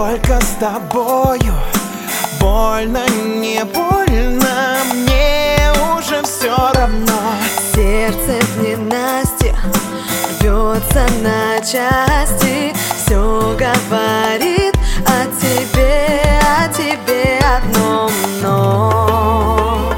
только с тобою. Больно, не больно, мне уже все равно. Сердце в ненастье рвется на части, все говорит о тебе одном, но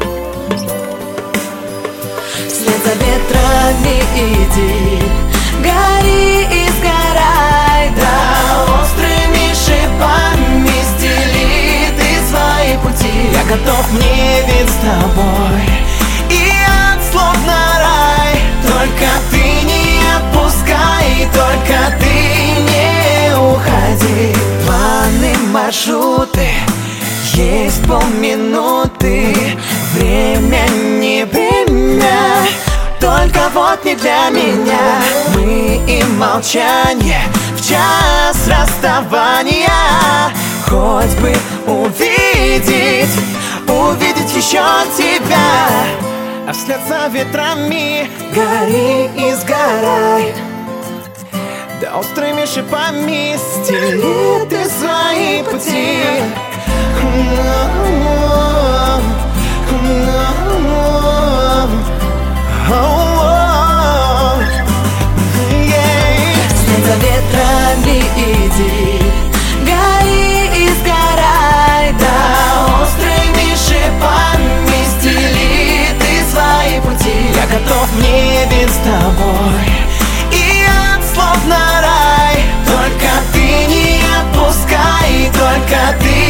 вслед за ветрами иди, гори и сгорай, да острыми шипами стели ты свои пути. Я готов не ведь с тобой, и от слов на рай. Только ты не отпускай, только ты не уходи. Планы, маршруты, есть полминуты. Время не время, только вот не для меня. Мы и молчание в час расставания. Хоть бы увидеть еще тебя. А вслед за ветрами гори и сгорай, да острыми шипами стели ты свои пути. Вслед за ветрами иди, гори и сгорай, да острыми шипами стели ты свои пути. Я готов в небе с тобой, и от слов на рай. Только ты не отпускай, только ты